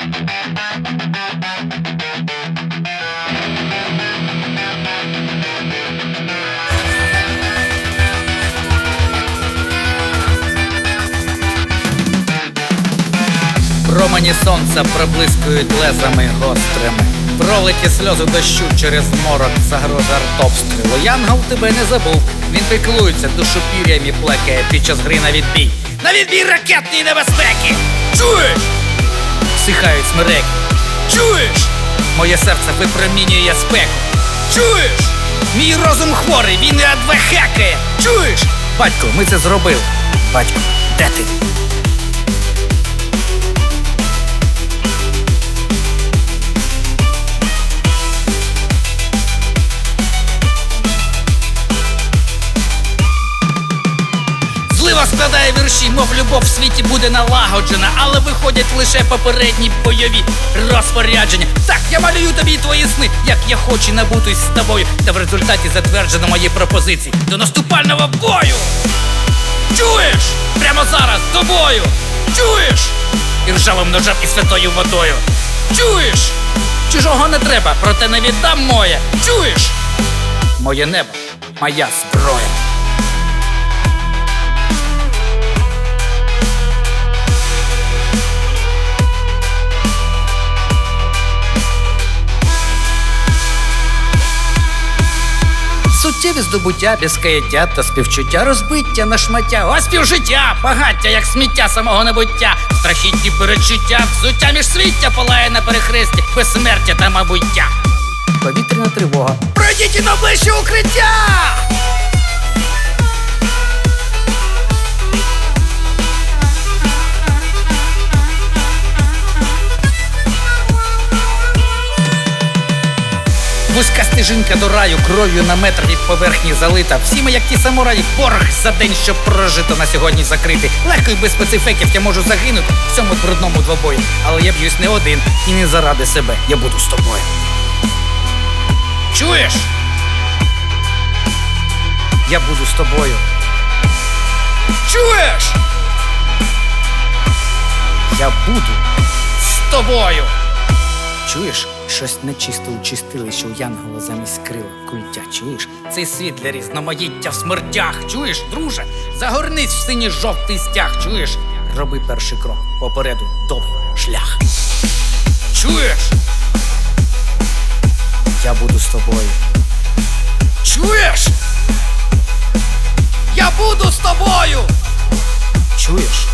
Промені сонця проблискують лезами гострими. Пролиті сльози дощу через морок, загроза артобстрілу. Янгол тебе не забув, він піклується, душу пір'ям і плекає під час гри на відбій. На відбій ракетної небезпеки! Чуєш? Всихають смереки. Чуєш? Моє серце випромінює спеку. Чуєш? Мій розум хворий, він і адве хекає. Чуєш? Батько, ми це зробили. Батько, де ти? Злива складає вірші, мов любов в світі буде налагоджена, але виходять лише попередні бойові розпорядження. Так, я малюю тобі твої сни, як я хочу набутись з тобою. Та в результаті затверджено мої пропозиції до наступального бою. Чуєш? Прямо зараз з тобою. Чуєш? І ржавим ножем і святою водою. Чуєш? Чужого не треба, проте не віддам моє. Чуєш? Моє небо, моя зброя. Суттєві здобуття, без каяття та співчуття, розбиття на шмаття. Ось співжиття, багаття, як сміття самого небуття. Страхітні передчуття, взуття міжсвіття палає на перехресті, безсмертя та мабуття. Повітряна тривога. Пройдіть на ближче укриття! Вузька стежинка до раю, кров'ю на метр від поверхні залита. Всі ми, як ті самураї, борг за день, що прожито на сьогодні закритий. Легко і без спецефектів я можу загинути в цьому брудному двобої. Але я б'юсь не один і не заради себе. Я буду з тобою. Чуєш? Я буду з тобою. Чуєш? Я буду з тобою. Чуєш? Щось нечисто у чистилищі у янгола замість крила культя. Чуєш? Цей світ для різноманіття в смертях. Чуєш, друже? Загорнись в синій-жовтий стяг. Чуєш? Роби перший крок. Попереду довгий шлях. Чуєш? Я буду з тобою. Чуєш? Я буду з тобою! Чуєш?